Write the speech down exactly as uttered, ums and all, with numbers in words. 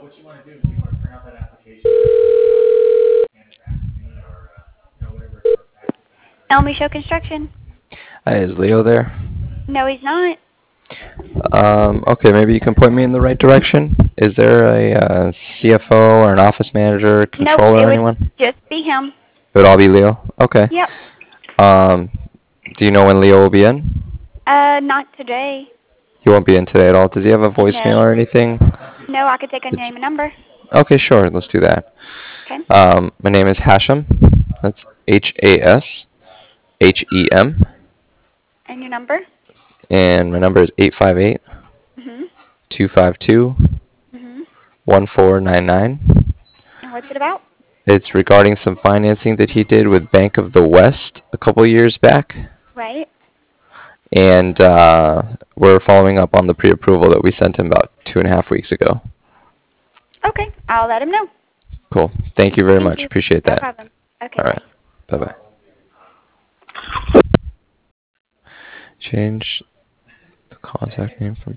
Elmy Show Construction. Hi, is Leo there? No, he's not. Um, okay, maybe you can point me in the right direction. Is there a uh, C F O or an office manager, Nope, controller, it or would anyone? just be him. It would all be Leo? Okay. Yep. Um, do you know when Leo will be in? Uh, not today. He won't be in today at all. Does he have a voicemail No. or anything? No, I could take a It's- name and number. Okay, sure. Let's do that. Okay. Um, my name is Hashem. That's H A S H E M. And your number? And my number is eight five eight, Mhm. two five two, Mhm. one four nine nine. And what's it about? It's regarding some financing that he did with Bank of the West a couple years back. Right. And uh, we're following up on the pre-approval that we sent him about two and a half weeks ago. Okay, I'll let him know. Cool. Thank you very Thank much. you. Appreciate No that. problem. Okay, All bye. right. Bye-bye. Change the contact name from